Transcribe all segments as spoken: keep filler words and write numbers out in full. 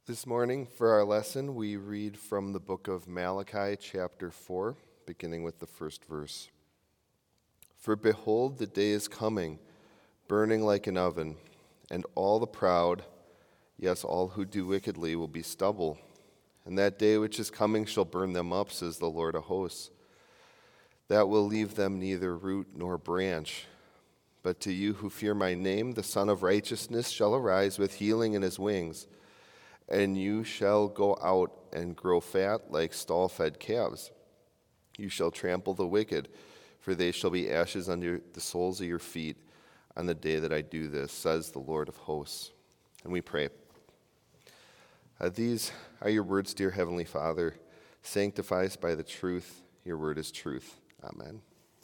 This morning, for our lesson, we read from the book of Malachi, chapter four, beginning with the first verse. For behold, the day is coming, burning like an oven, and all the proud, yes, all who do wickedly, will be stubble. And that day which is coming shall burn them up, says the Lord of hosts. That will leave them neither root nor branch. But to you who fear my name, the Son of Righteousness shall arise with healing in his wings. And you shall go out and grow fat like stall-fed calves. You shall trample the wicked, for they shall be ashes under the soles of your feet on the day that I do this, says the Lord of hosts. And we pray. Uh, these are your words, dear Heavenly Father. Sanctify us by the truth. Your word is truth. Amen.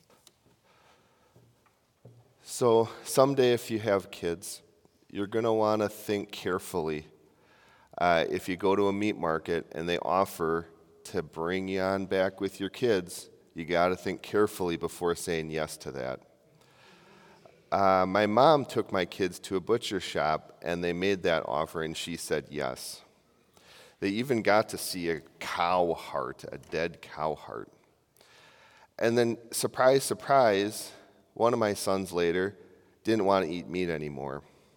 So someday if you have kids, you're going to want to think carefully. Uh, if you go to a meat market and they offer to bring you on back with your kids, you got to think carefully before saying yes to that. Uh, my mom took my kids to a butcher shop and they made that offer and she said yes. They even got to see a cow heart, a dead cow heart. And then, surprise, surprise, one of my sons later didn't want to eat meat anymore.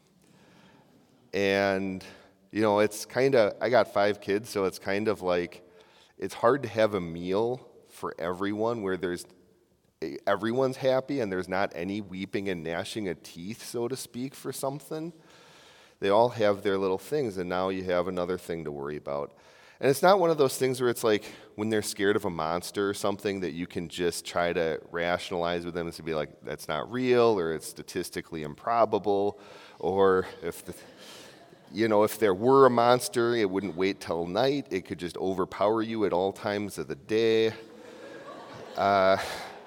And You know, it's kind of, I got five kids, so it's kind of like, it's hard to have a meal for everyone where there's, everyone's happy and there's not any weeping and gnashing of teeth, so to speak, for something. They all have their little things, and now you have another thing to worry about. And it's not one of those things where it's like when they're scared of a monster or something that you can just try to rationalize with them and to be like, that's not real, or it's statistically improbable, or if the... You know, if there were a monster, it wouldn't wait till night. It could just overpower you at all times of the day. Uh,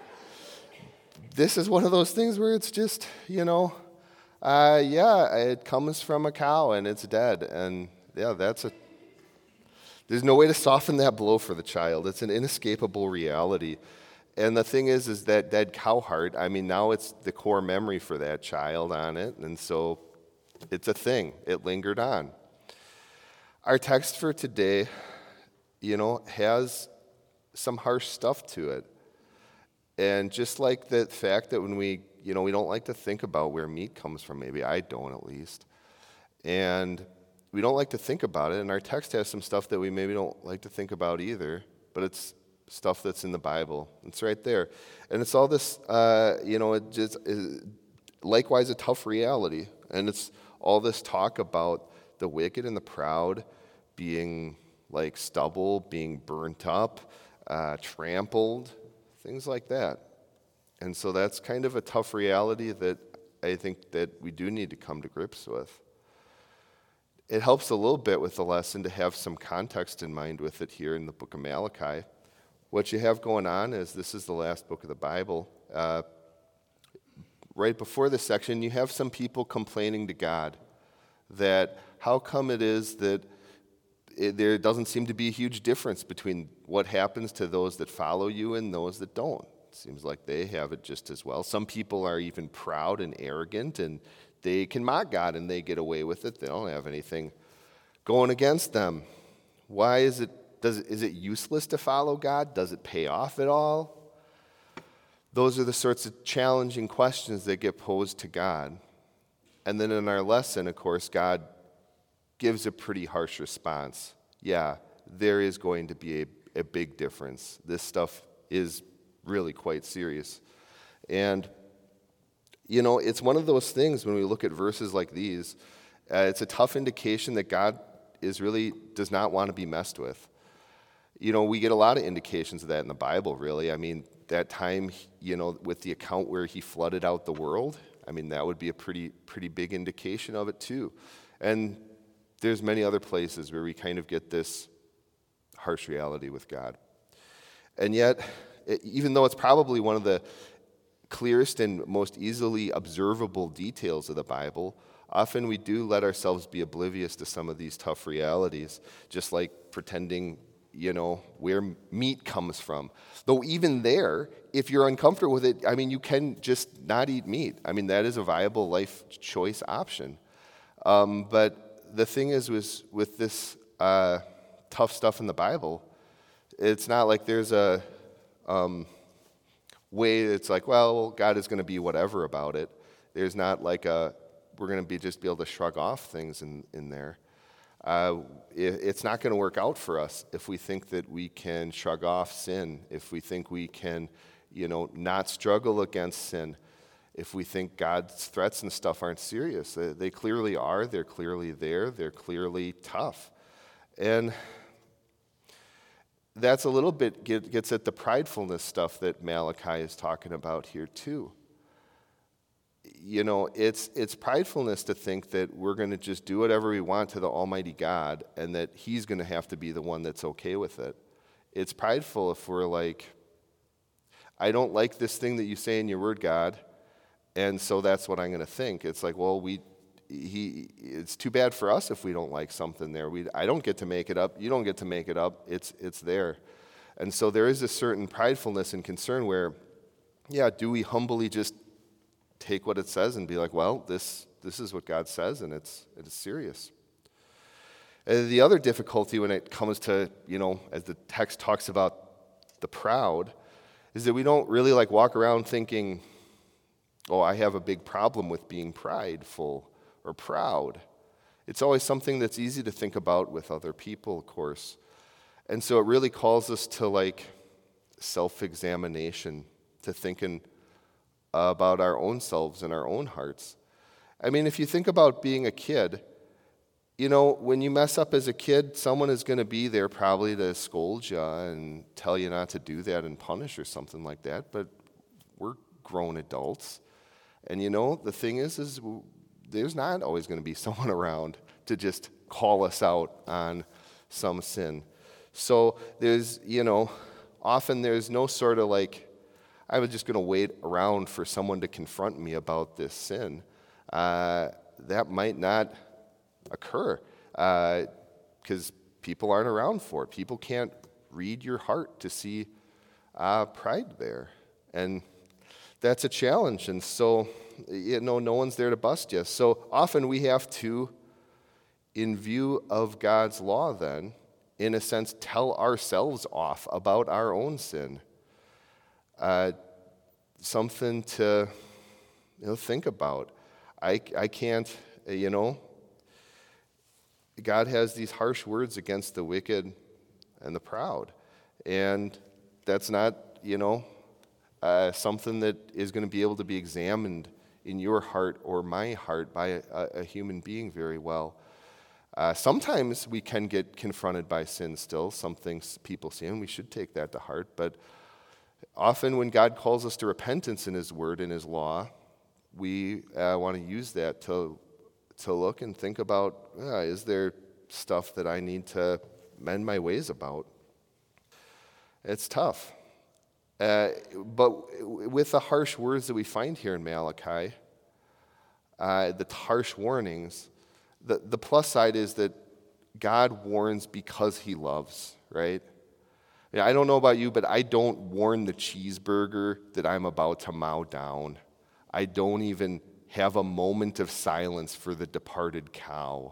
this is one of those things where it's just, you know, uh, yeah, it comes from a cow and it's dead. And yeah, that's a, there's no way to soften that blow for the child. It's an inescapable reality. And the thing is, is that dead cow heart, I mean, now it's the core memory for that child on it. And so it's a thing. It lingered on. Our text for today, you know, has some harsh stuff to it. And just like the fact that when we, you know, we don't like to think about where meat comes from, maybe I don't at least. And we don't like to think about it. And our text has some stuff that we maybe don't like to think about either. But it's stuff that's in the Bible. It's right there. And it's all this, uh, you know, it just is likewise a tough reality. And it's all this talk about the wicked and the proud being like stubble, being burnt up, uh, trampled, things like that. And so that's kind of a tough reality that I think that we do need to come to grips with. It helps a little bit with the lesson to have some context in mind with it here in the book of Malachi. What you have going on is this is the last book of the Bible. Uh, Right before this section, you have some people complaining to God that how come it is that it, there doesn't seem to be a huge difference between what happens to those that follow you and those that don't. It seems like they have it just as well. Some people are even proud and arrogant, and they can mock God and they get away with it. They don't have anything going against them. Why is it, does it, is it useless to follow God? Does it pay off at all? Those are the sorts of challenging questions that get posed to God. And then in our lesson, of course, God gives a pretty harsh response. Yeah, there is going to be a, a big difference. This stuff is really quite serious. And, you know, it's one of those things when we look at verses like these, uh, it's a tough indication that God is really does not want to be messed with. You know, we get a lot of indications of that in the Bible, really. I mean, that time, you know, with the account where he flooded out the world, I mean, that would be a pretty pretty big indication of it too. And there's many other places where we kind of get this harsh reality with God. And yet, even though it's probably one of the clearest and most easily observable details of the Bible, often we do let ourselves be oblivious to some of these tough realities, just like pretending you know, where meat comes from. Though even there, if you're uncomfortable with it, I mean, you can just not eat meat. I mean, that is a viable life choice option. Um, but the thing is, was with this uh, tough stuff in the Bible, it's not like there's a um, way it's like, well, God is going to be whatever about it. There's not like a, we're going to be just be able to shrug off things in, in there. Uh, it, it's not going to work out for us if we think that we can shrug off sin, if we think we can, you know, not struggle against sin, if we think God's threats and stuff aren't serious. They, they clearly are. They're clearly there. They're clearly tough. And that's a little bit get, gets at the pridefulness stuff that Malachi is talking about here too. You know, it's it's pridefulness to think that we're going to just do whatever we want to the Almighty God and that He's going to have to be the one that's okay with it. It's prideful if we're like, I don't like this thing that you say in your word, God, and so that's what I'm going to think. It's like, well, we he it's too bad for us if we don't like something there. We I don't get to make it up. You don't get to make it up. It's it's there. And so there is a certain pridefulness and concern where, yeah, do we humbly just take what it says and be like, well, this this is what God says, and it's it is serious. And the other difficulty when it comes to, you know, as the text talks about the proud, is that we don't really like walk around thinking, oh, I have a big problem with being prideful or proud. It's always something that's easy to think about with other people, of course. And so it really calls us to like self-examination, to thinking about our own selves and our own hearts. I mean, if you think about being a kid, you know, when you mess up as a kid, someone is going to be there probably to scold you and tell you not to do that and punish or something like that, but we're grown adults. And you know, the thing is, is there's not always going to be someone around to just call us out on some sin. So there's, you know, often there's no sort of like, I was just going to wait around for someone to confront me about this sin. Uh, that might not occur because uh, people aren't around for it. People can't read your heart to see uh, pride there. And that's a challenge. And so, you know, no one's there to bust you. So often we have to, in view of God's law then, in a sense, tell ourselves off about our own sin. Uh, something to, you know, think about. I, I can't, you know, God has these harsh words against the wicked and the proud. And that's not, you know, uh, something that is going to be able to be examined in your heart or my heart by a, a human being very well. Uh, sometimes we can get confronted by sin still, some things people see, and we should take that to heart. But often when God calls us to repentance in His Word and His law, we uh, want to use that to to look and think about, uh, is there stuff that I need to mend my ways about? It's tough. Uh, but with the harsh words that we find here in Malachi, uh, the harsh warnings, the, the plus side is that God warns because He loves, right? Yeah, I don't know about you, but I don't warn the cheeseburger that I'm about to mow down. I don't even have a moment of silence for the departed cow.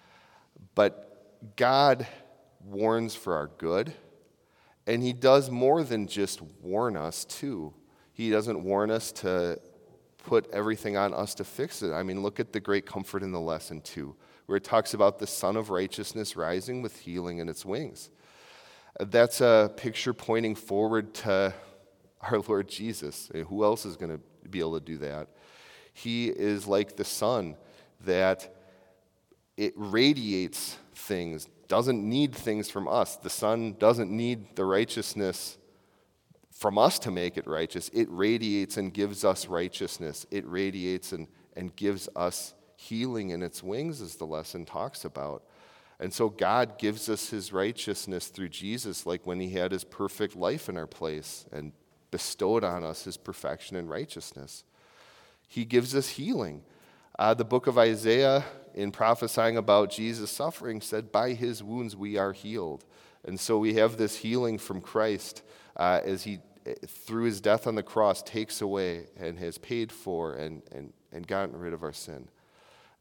But God warns for our good, and He does more than just warn us, too. He doesn't warn us to put everything on us to fix it. I mean, look at the great comfort in the lesson, too, where it talks about the Son of Righteousness rising with healing in its wings. That's a picture pointing forward to our Lord Jesus. Who else is going to be able to do that? He is like the sun that it radiates things, doesn't need things from us. The sun doesn't need the righteousness from us to make it righteous. It radiates and gives us righteousness. It radiates and, and gives us healing in its wings, as the lesson talks about. And so God gives us His righteousness through Jesus, like when He had His perfect life in our place and bestowed on us His perfection and righteousness. He gives us healing. Uh, the book of Isaiah, in prophesying about Jesus' suffering, said, by His wounds we are healed. And so we have this healing from Christ uh, as He, through His death on the cross, takes away and has paid for and, and, and gotten rid of our sin.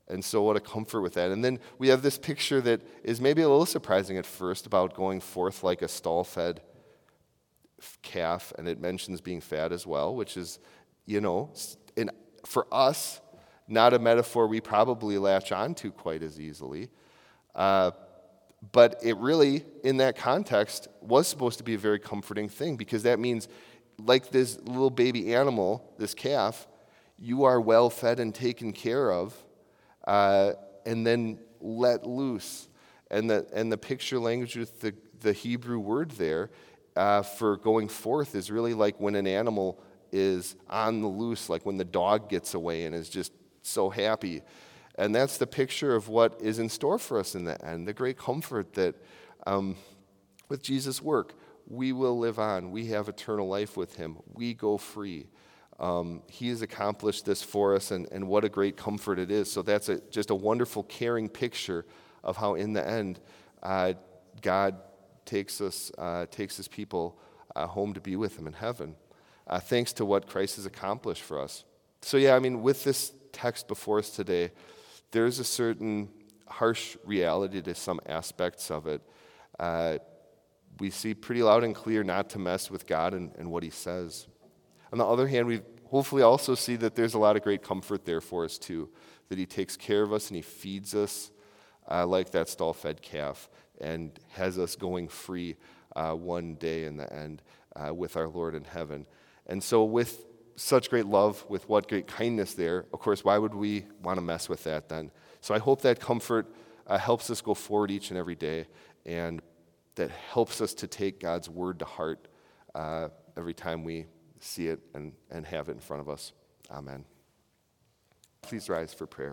And so what a comfort with that. And then we have this picture that is maybe a little surprising at first about going forth like a stall-fed calf, and it mentions being fat as well, which is, you know, in, for us, not a metaphor we probably latch onto quite as easily. Uh, but it really, in that context, was supposed to be a very comforting thing, because that means, like this little baby animal, this calf, you are well fed and taken care of, uh, and then let loose. And the, and the picture language with the, the Hebrew word there uh, for going forth is really like when an animal is on the loose, like when the dog gets away and is just so happy. And that's the picture of what is in store for us in the end, the great comfort that um, with Jesus' work, we will live on. We have eternal life with him. We go free. Um, he has accomplished this for us, and, and what a great comfort it is. So that's a, just a wonderful, caring picture of how, in the end, uh, God takes us, uh, takes his people uh, home to be with him in heaven, uh, thanks to what Christ has accomplished for us. So yeah, I mean, with this text before us today, there's a certain harsh reality to some aspects of it. Uh, we see pretty loud and clear not to mess with God and, and what he says. On the other hand, we hopefully also see that there's a lot of great comfort there for us too, that he takes care of us and he feeds us uh, like that stall-fed calf and has us going free uh, one day in the end uh, with our Lord in heaven. And so with such great love, with what great kindness there, of course, why would we want to mess with that then? So I hope that comfort uh, helps us go forward each and every day, and that helps us to take God's word to heart uh, every time we see it and, and have it in front of us. Amen. Please rise for prayer.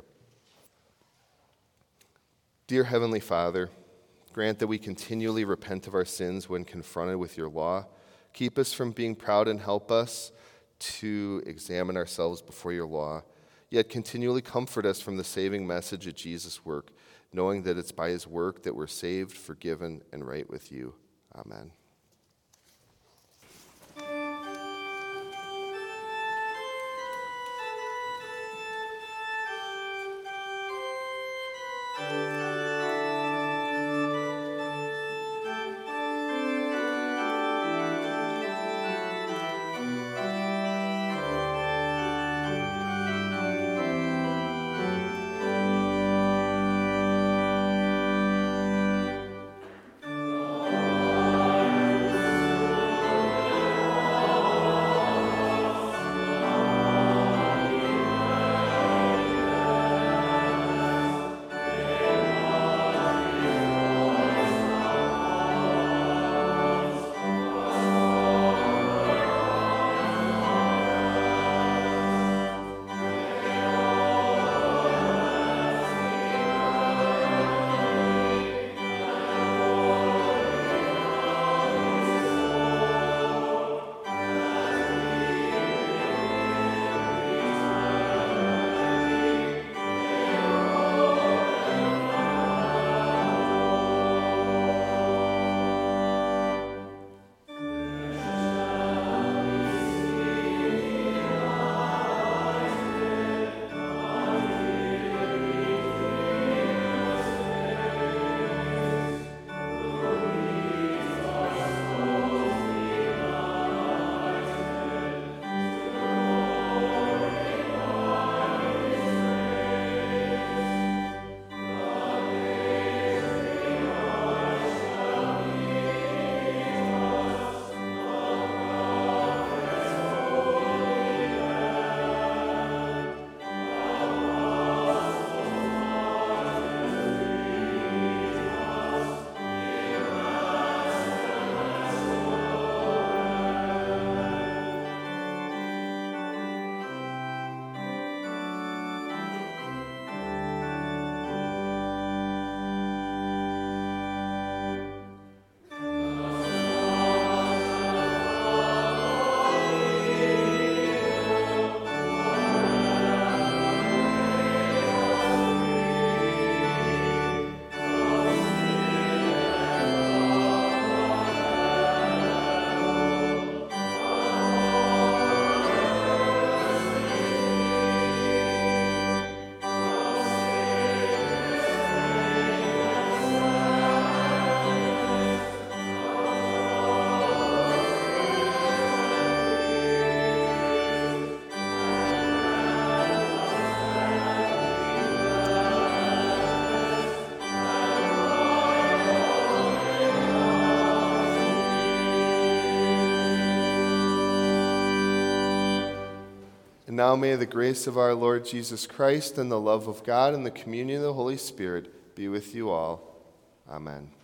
Dear Heavenly Father, grant that we continually repent of our sins when confronted with your law. Keep us from being proud and help us to examine ourselves before your law, yet continually comfort us from the saving message of Jesus' work, knowing that it's by his work that we're saved, forgiven, and right with you. Amen. And now may the grace of our Lord Jesus Christ and the love of God and the communion of the Holy Spirit be with you all. Amen.